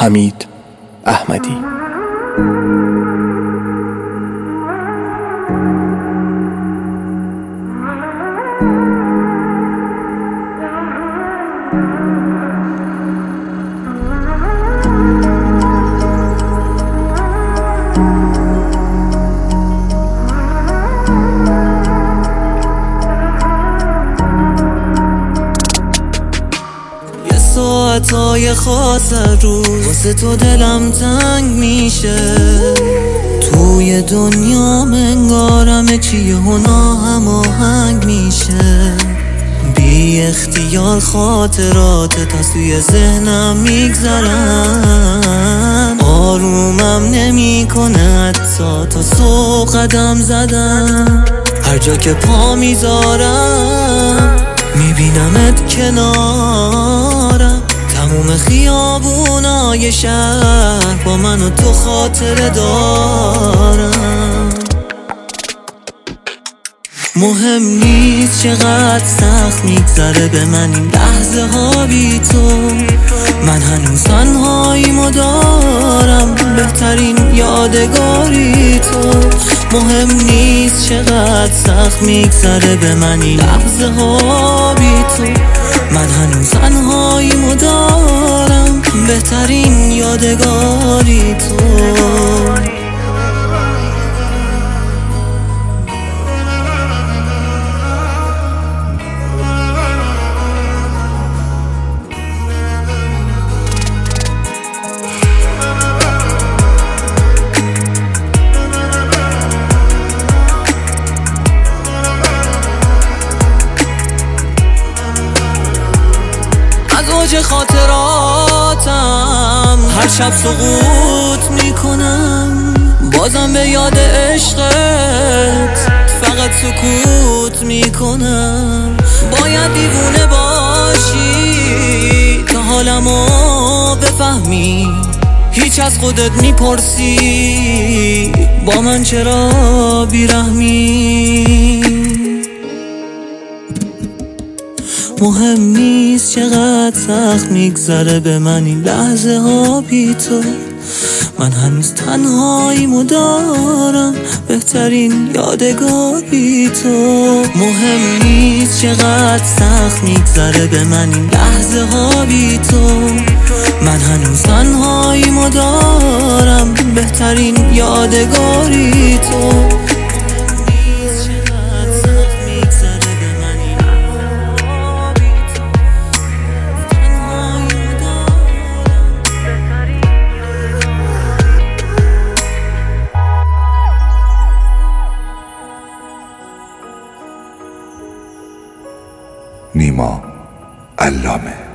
حمید احمدی. ساعتای خاص روز واسه تو دلم تنگ میشه، توی دنیا منگارم چیه و ناهماهنگ میشه، بی اختیار خاطراتت از توی ذهنم میگذرن، آرومم نمی کنه حتی تا صبح قدم زدن، هر جا که پا میذارم میبینمت کنارم، تموم خیابونای شهر با من و تو خاطره دارم. مهم نیست چقدر سخت میگذره به من این لحظه ها بی تو، من هنوز تنهاییمو دارم، بهترین یادگاری تو. مهم نیست چقدر سخت میگذره به من این لحظه ها بی تو، من هنوز تنهاییمو دارم، بهترین یادگاری تو. اوج خاطراتم هر شب سقوط میکنم، بازم به یاد عشقت فقط سکوت میکنم. باید دیوونه باشی تا حالمو بفهمی، هیچ از خودت میپرسی با من چرا بیرحمی. مهم نیست چقدر سخت میگذره به من این لحظه ها بی تو، من هنوز تنهاییمو دارم، بهترین یادگاری تو. مهم نیست چقدر سخت میگذره به من این لحظه ها بی تو، من هنوز تنهاییمو دارم، بهترین یادگاری تو. نیما علامه.